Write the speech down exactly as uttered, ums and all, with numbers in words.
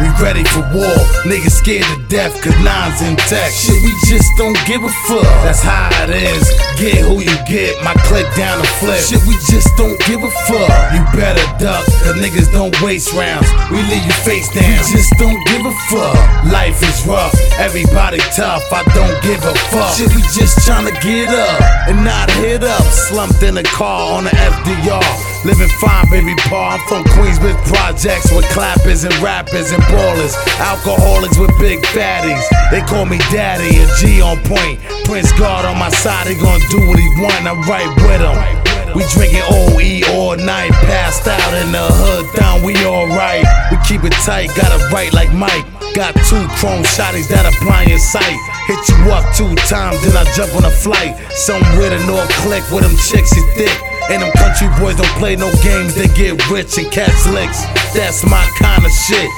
we ready for war. Niggas scared to death cause nines intact. Shit, we just don't give a fuck. That's how it is. Get who you get, my click down the flip. Shit, we just don't give a fuck. You better duck, cause niggas don't waste rounds. We leave you face down. We just don't give a fuck. Life is rough, everybody tough. I don't give a fuck. Shit, we just tryna get up and not hit up. Slumped in a car on the F D R. Living fine, baby pa. I'm from Queensbridge projects with clappers and rappers and ballers. Alcoholics with big fatties. They call me daddy, a G on point. Prince God on my side, he gon' do what he want. I'm right with him. We drinking O E all night, passed out in the hood, down we alright. We keep it tight, got it right like Mike. Got two chrome shotties that are blind in sight. Hit you up two times, then I jump on a flight. Somewhere to North Click with them chicks is thick. And them country boys don't play no games, they get rich and catch licks. That's my kind of shit.